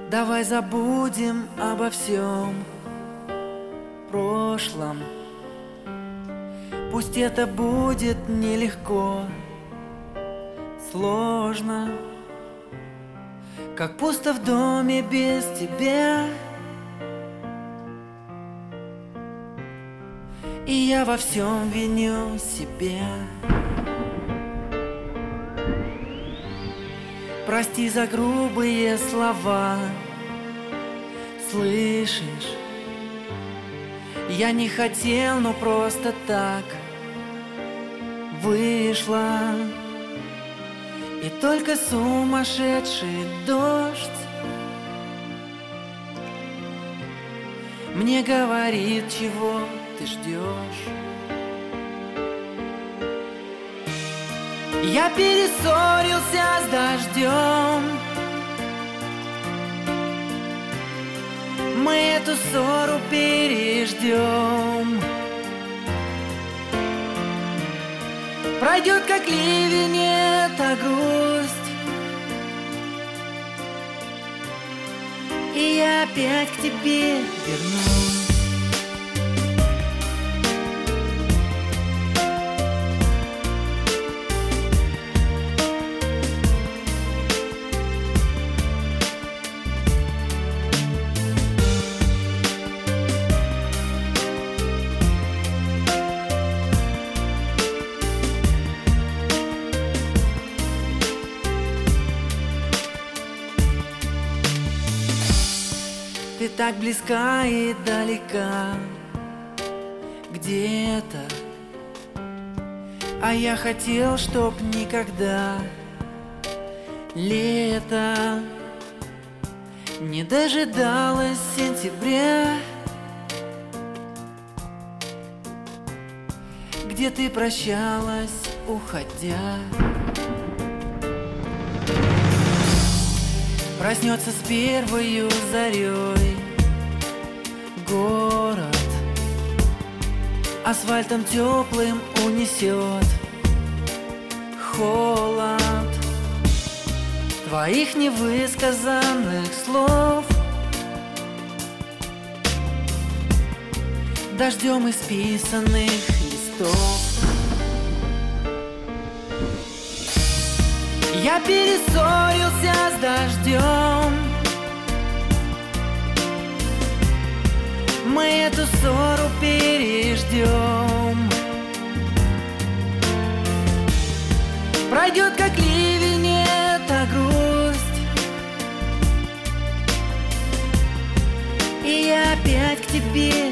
Давай забудем обо всем прошлом. Пусть это будет нелегко, сложно, как пусто в доме без тебя. И я во всем виню себя. Прости за грубые слова. Слышишь? Я не хотел, но просто так вышло. И только сумасшедший дождь мне говорит, чего ты ждешь. Я перессорился с дождем. Мы эту ссору переждем. Пройдет, как ливень, эта грусть, и я опять к тебе вернусь. Ты так близка и далека где-то, а я хотел, чтоб никогда лето не дожидалось сентября, где ты прощалась, уходя. Проснется с первою зарей город, асфальтом теплым унесет холод твоих невысказанных слов, дождем исписанных листов. Я перессорился с дождем. Мы эту ссору переждем. Пройдет, как ливень, эта грусть, и я опять к тебе